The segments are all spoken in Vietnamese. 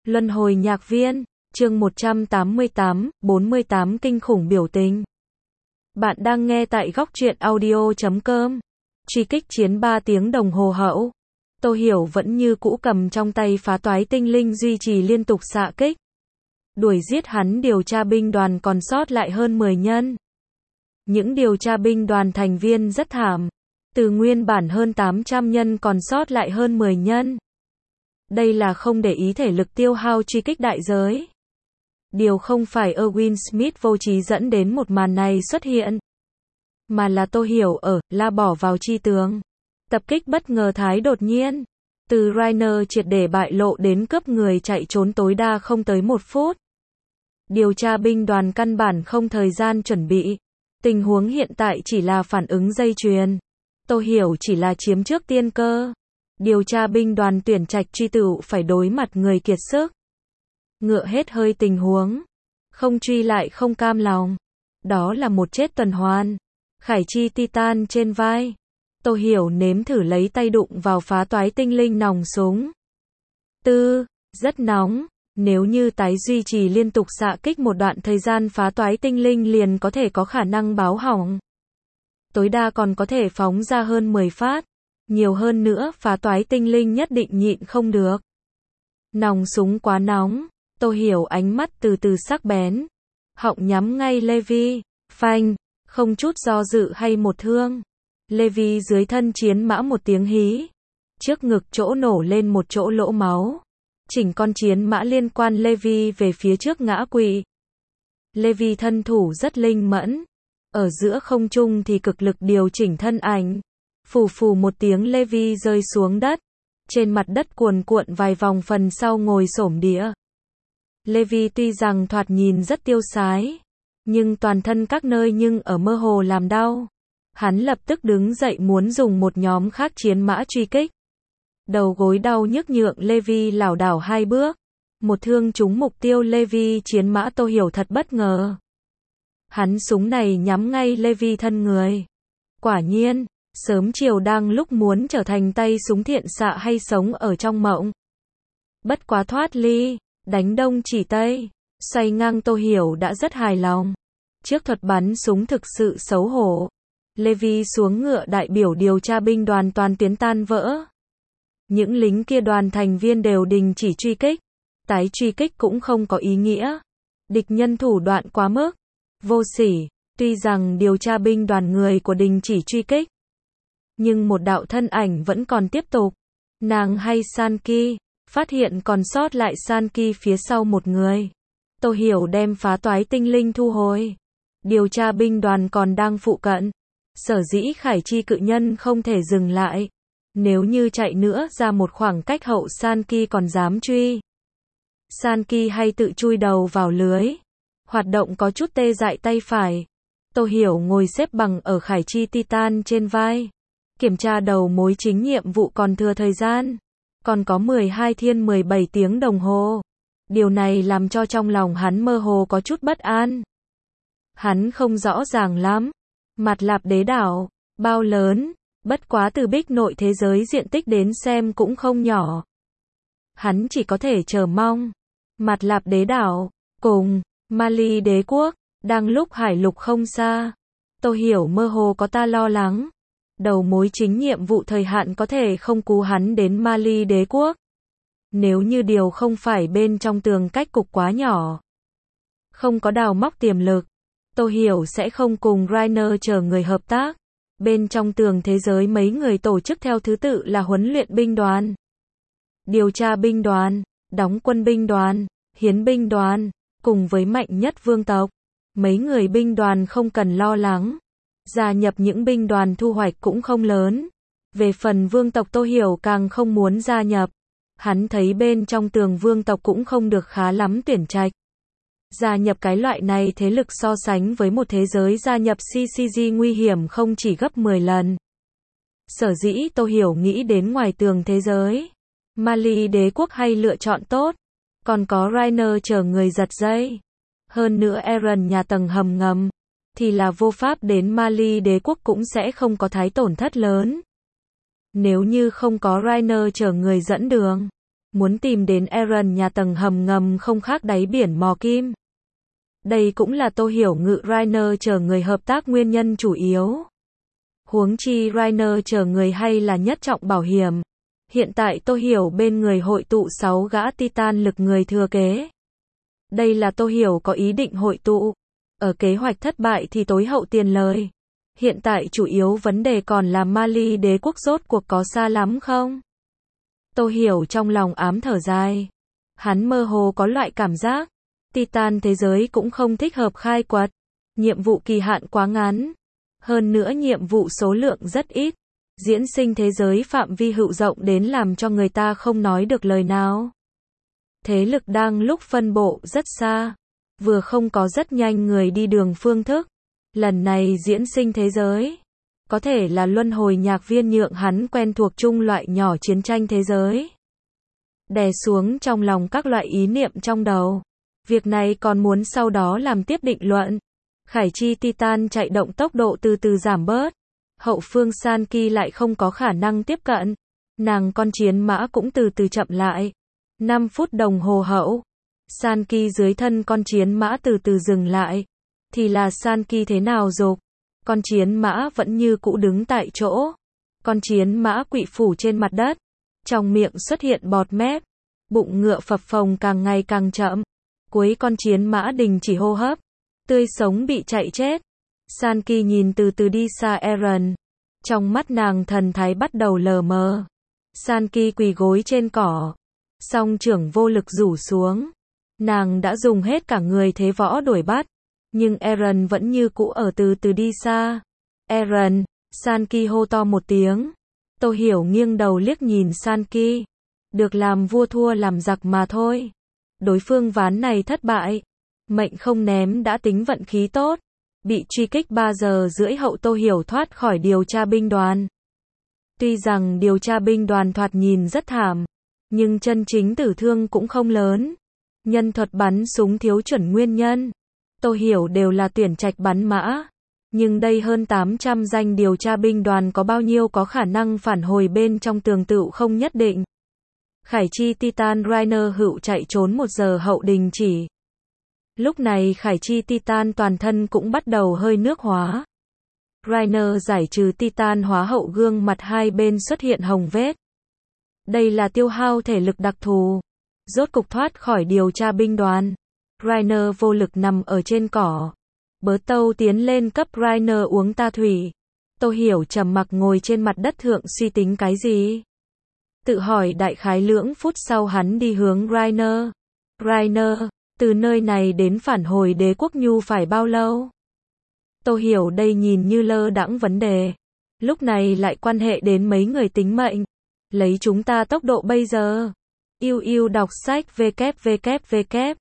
Luân hồi nhạc viên, chương 188, 48 kinh khủng biểu tình. Bạn đang nghe tại góc truyện audio.com. Truy kích chiến 3 tiếng đồng hồ hậu. Tô Hiểu vẫn như cũ cầm trong tay phá toái tinh linh duy trì liên tục xạ kích. Đuổi giết hắn điều tra binh đoàn còn sót lại hơn 10 nhân. Những điều tra binh đoàn thành viên rất thảm. Từ nguyên bản hơn 800 nhân còn sót lại hơn 10 nhân. Đây là không để ý thể lực tiêu hao truy kích đại giới. Điều không phải Erwin Smith vô trí dẫn đến một màn này xuất hiện, mà là Tô Hiểu ở la bỏ vào chi tướng. Tập kích bất ngờ thái đột nhiên. Từ Rainer triệt để bại lộ đến cướp người chạy trốn tối đa không tới 1 phút. Điều tra binh đoàn căn bản không thời gian chuẩn bị. Tình huống hiện tại chỉ là phản ứng dây chuyền. Tô Hiểu chỉ là chiếm trước tiên cơ. Điều tra binh đoàn tuyển trạch truy tựu phải đối mặt người kiệt sức. Ngựa hết hơi tình huống. Không truy lại không cam lòng. Đó là một chết tuần hoàn. Khải chi titan trên vai. Tô Hiểu nếm thử lấy tay đụng vào phá toái tinh linh nòng súng. Rất nóng. Nếu như tái duy trì liên tục xạ kích một đoạn thời gian phá toái tinh linh liền có thể có khả năng báo hỏng. Tối đa còn có thể phóng ra hơn 10 phát. Nhiều hơn nữa phá toái tinh linh nhất định nhịn không được. Nòng súng quá nóng. Tô Hiểu ánh mắt từ từ sắc bén. Họng nhắm ngay Levi. Phanh. Không chút do dự hay một thương. Levi dưới thân chiến mã một tiếng hí. Trước ngực chỗ nổ lên một chỗ lỗ máu. Chỉnh con chiến mã liên quan Levi về phía trước ngã quỵ. Levi thân thủ rất linh mẫn. Ở giữa không trung thì cực lực điều chỉnh thân ảnh. Phù phù một tiếng Levi rơi xuống đất. Trên mặt đất cuồn cuộn vài vòng phần sau ngồi xổm đĩa. Levi tuy rằng thoạt nhìn rất tiêu sái. Nhưng toàn thân các nơi nhưng ở mơ hồ làm đau. Hắn lập tức đứng dậy muốn dùng một nhóm khác chiến mã truy kích. Đầu gối đau nhức nhượng Levi lảo đảo 2 bước. Một thương trúng mục tiêu Levi chiến mã. Tô Hiểu thật bất ngờ. Hắn súng này nhắm ngay Levi thân người. Quả nhiên, sớm chiều đang lúc muốn trở thành tay súng thiện xạ hay sống ở trong mộng. Bất quá thoát ly, đánh đông chỉ tây, xoay ngang. Tô Hiểu đã rất hài lòng. Trước thuật bắn súng thực sự xấu hổ. Levi xuống ngựa đại biểu điều tra binh đoàn toàn tuyến tan vỡ. Những lính kia đoàn thành viên đều đình chỉ truy kích. Tái truy kích cũng không có ý nghĩa. Địch nhân thủ đoạn quá mức. Vô sỉ. Tuy rằng điều tra binh đoàn người của đình chỉ truy kích. Nhưng một đạo thân ảnh vẫn còn tiếp tục. Nàng hay Sanki. Phát hiện còn sót lại Sanki phía sau một người. Tô Hiểu đem phá toái tinh linh thu hồi. Điều tra binh đoàn còn đang phụ cận. Sở dĩ Khải chi cự nhân không thể dừng lại. Nếu như chạy nữa ra một khoảng cách hậu Sanki còn dám truy. Sanki hay tự chui đầu vào lưới. Hoạt động có chút tê dại tay phải. Tô Hiểu ngồi xếp bằng ở Khải chi titan trên vai. Kiểm tra đầu mối chính nhiệm vụ còn thừa thời gian. Còn có 12 thiên 17 tiếng đồng hồ. Điều này làm cho trong lòng hắn mơ hồ có chút bất an. Hắn không rõ ràng lắm. Mạt Lạp đế đảo, bao lớn, bất quá từ Bích nội thế giới diện tích đến xem cũng không nhỏ. Hắn chỉ có thể chờ mong. Mạt Lạp đế đảo, cùng, Mali đế quốc, đang lúc hải lục không xa. Tô Hiểu mơ hồ có ta lo lắng. Đầu mối chính nhiệm vụ thời hạn có thể không cứu hắn đến Mali đế quốc. Nếu như điều không phải bên trong tường cách cục quá nhỏ. Không có đào móc tiềm lực. Tô Hiểu sẽ không cùng Rainer chờ người hợp tác. Bên trong tường thế giới mấy người tổ chức theo thứ tự là huấn luyện binh đoàn, điều tra binh đoàn, đóng quân binh đoàn, hiến binh đoàn, cùng với mạnh nhất vương tộc. Mấy người binh đoàn không cần lo lắng. Gia nhập những binh đoàn thu hoạch cũng không lớn. Về phần vương tộc Tô Hiểu càng không muốn gia nhập. Hắn thấy bên trong tường vương tộc cũng không được khá lắm tuyển trạch. Gia nhập cái loại này thế lực so sánh với một thế giới gia nhập CCG nguy hiểm không chỉ gấp 10 lần. Sở dĩ Tô Hiểu nghĩ đến ngoài tường thế giới. Mali đế quốc hay lựa chọn tốt. Còn có Rainer chờ người giật dây. Hơn nữa Eren nhà tầng hầm ngầm. Thì là vô pháp đến Mali đế quốc cũng sẽ không có thái tổn thất lớn. Nếu như không có Rainer chờ người dẫn đường. Muốn tìm đến Eren nhà tầng hầm ngầm không khác đáy biển mò kim. Đây cũng là Tô Hiểu ngự Rainer chờ người hợp tác nguyên nhân chủ yếu. Huống chi Rainer chờ người hay là nhất trọng bảo hiểm. Hiện tại Tô Hiểu bên người hội tụ 6 gã Titan lực người thừa kế. Đây là Tô Hiểu có ý định hội tụ. Ở kế hoạch thất bại thì tối hậu tiền lời. Hiện tại chủ yếu vấn đề còn là Mali đế quốc rốt cuộc có xa lắm không? Tô Hiểu trong lòng ám thở dài. Hắn mơ hồ có loại cảm giác. Titan thế giới cũng không thích hợp khai quật. Nhiệm vụ kỳ hạn quá ngắn. Hơn nữa nhiệm vụ số lượng rất ít. Diễn sinh thế giới phạm vi hữu rộng đến làm cho người ta không nói được lời nào. Thế lực đang lúc phân bộ rất xa. Vừa không có rất nhanh người đi đường phương thức. Lần này diễn sinh thế giới. Có thể là luân hồi nhạc viên nhượng hắn quen thuộc chung loại nhỏ chiến tranh thế giới. Đè xuống trong lòng các loại ý niệm trong đầu. Việc này còn muốn sau đó làm tiếp định luận. Khải chi Titan chạy động tốc độ từ từ giảm bớt. Hậu phương Sanki lại không có khả năng tiếp cận. Nàng con chiến mã cũng từ từ chậm lại. 5 phút đồng hồ hậu. Sanki dưới thân con chiến mã từ từ dừng lại. Thì là Sanki thế nào dục? Con chiến mã vẫn như cũ đứng tại chỗ. Con chiến mã quỵ phủ trên mặt đất. Trong miệng xuất hiện bọt mép. Bụng ngựa phập phồng càng ngày càng chậm. Cuối con chiến mã đình chỉ hô hấp. Tươi sống bị chạy chết. Sanki nhìn từ từ đi xa Eren. Trong mắt nàng thần thái bắt đầu lờ mờ. Sanki quỳ gối trên cỏ. Song trưởng vô lực rủ xuống. Nàng đã dùng hết cả người thế võ đuổi bắt. Nhưng Eren vẫn như cũ ở từ từ đi xa. Eren, Sanki hô to một tiếng. Tô Hiểu nghiêng đầu liếc nhìn Sanki. Được làm vua thua làm giặc mà thôi. Đối phương ván này thất bại. Mệnh không ném đã tính vận khí tốt. Bị truy kích 3 giờ rưỡi hậu Tô Hiểu thoát khỏi điều tra binh đoàn. Tuy rằng điều tra binh đoàn thoạt nhìn rất thảm. Nhưng chân chính tử thương cũng không lớn. Nhân thuật bắn súng thiếu chuẩn nguyên nhân. Tô Hiểu đều là tuyển trạch bắn mã. Nhưng đây hơn 800 danh điều tra binh đoàn có bao nhiêu có khả năng phản hồi bên trong tường tựu không nhất định. Khải chi Titan Rainer hữu chạy trốn 1 giờ hậu đình chỉ. Lúc này Khải chi Titan toàn thân cũng bắt đầu hơi nước hóa. Rainer giải trừ Titan hóa hậu gương mặt hai bên xuất hiện hồng vết. Đây là tiêu hao thể lực đặc thù. Rốt cục thoát khỏi điều tra binh đoàn. Rainer vô lực nằm ở trên cỏ. Bớ tâu tiến lên cấp Rainer uống ta thủy. Tô Hiểu trầm mặc ngồi trên mặt đất thượng suy tính cái gì. Tự hỏi đại khái lưỡng phút sau hắn đi hướng Rainer. Rainer, từ nơi này đến phản hồi đế quốc Nhu phải bao lâu? Tô Hiểu đây nhìn như lơ đãng vấn đề. Lúc này lại quan hệ đến mấy người tính mệnh. Lấy chúng ta tốc độ bây giờ. Yêu đọc sách www.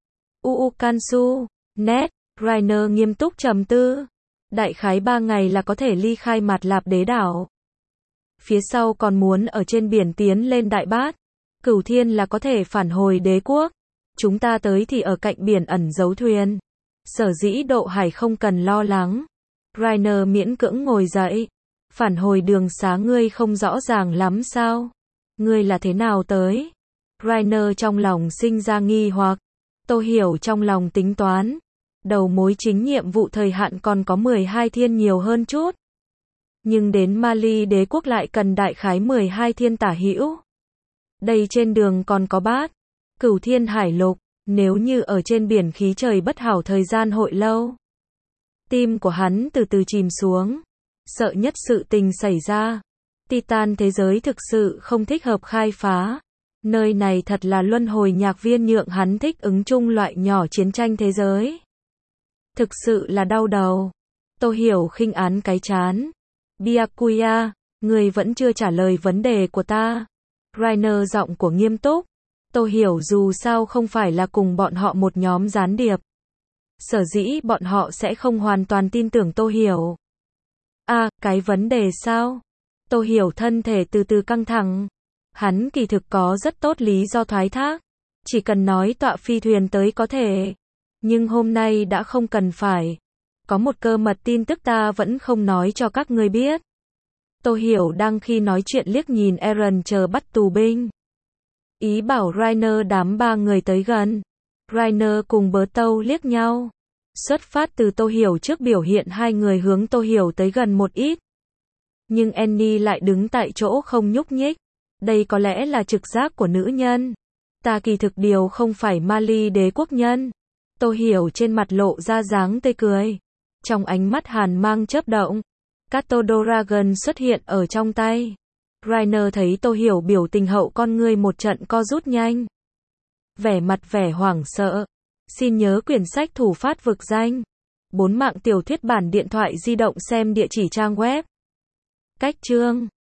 Kansu. Net. Rainer nghiêm túc trầm tư. Đại khái 3 ngày là có thể ly khai Mạt Lạp đế đảo. Phía sau còn muốn ở trên biển tiến lên Đại Bát. Cửu Thiên là có thể phản hồi đế quốc. Chúng ta tới thì ở cạnh biển ẩn giấu thuyền. Sở dĩ độ hải không cần lo lắng. Rainer miễn cưỡng ngồi dậy. Phản hồi đường xá ngươi không rõ ràng lắm sao? Ngươi là thế nào tới? Rainer trong lòng sinh ra nghi hoặc. Tô Hiểu trong lòng tính toán. Đầu mối chính nhiệm vụ thời hạn còn có 12 thiên nhiều hơn chút. Nhưng đến Mali đế quốc lại cần đại khái 12 thiên tả hữu. Đây trên đường còn có Bát. Cửu Thiên hải lục. Nếu như ở trên biển khí trời bất hảo thời gian hội lâu. Tim của hắn từ từ chìm xuống. Sợ nhất sự tình xảy ra. Titan thế giới thực sự không thích hợp khai phá. Nơi này thật là luân hồi nhạc viên nhượng hắn thích ứng chung loại nhỏ chiến tranh thế giới. Thực sự là đau đầu. Tô Hiểu khinh án cái chán. Byakuya, người vẫn chưa trả lời vấn đề của ta. Rainer giọng của nghiêm túc. Tô Hiểu dù sao không phải là cùng bọn họ một nhóm gián điệp. Sở dĩ bọn họ sẽ không hoàn toàn tin tưởng Tô Hiểu. Cái vấn đề sao? Tô Hiểu thân thể từ từ căng thẳng. Hắn kỳ thực có rất tốt lý do thoái thác. Chỉ cần nói tọa phi thuyền tới có thể. Nhưng hôm nay đã không cần phải. Có một cơ mật tin tức ta vẫn không nói cho các ngươi biết. Tô Hiểu đang khi nói chuyện liếc nhìn Eren chờ bắt tù binh. Ý bảo Rainer đám ba người tới gần. Rainer cùng Bớ Tâu liếc nhau. Xuất phát từ Tô Hiểu trước biểu hiện hai người hướng Tô Hiểu tới gần một ít. Nhưng Annie lại đứng tại chỗ không nhúc nhích. Đây có lẽ là trực giác của nữ nhân. Ta kỳ thực điều không phải Mali đế quốc nhân. Tô Hiểu trên mặt lộ ra dáng tươi cười. Trong ánh mắt hàn mang chớp động. Cato Dragon xuất hiện ở trong tay. Rainer thấy Tô Hiểu biểu tình hậu con ngươi một trận co rút nhanh. Vẻ mặt vẻ hoảng sợ. Xin nhớ quyển sách thủ phát vực danh. 4 mạng tiểu thuyết bản điện thoại di động xem địa chỉ trang web. Cách chương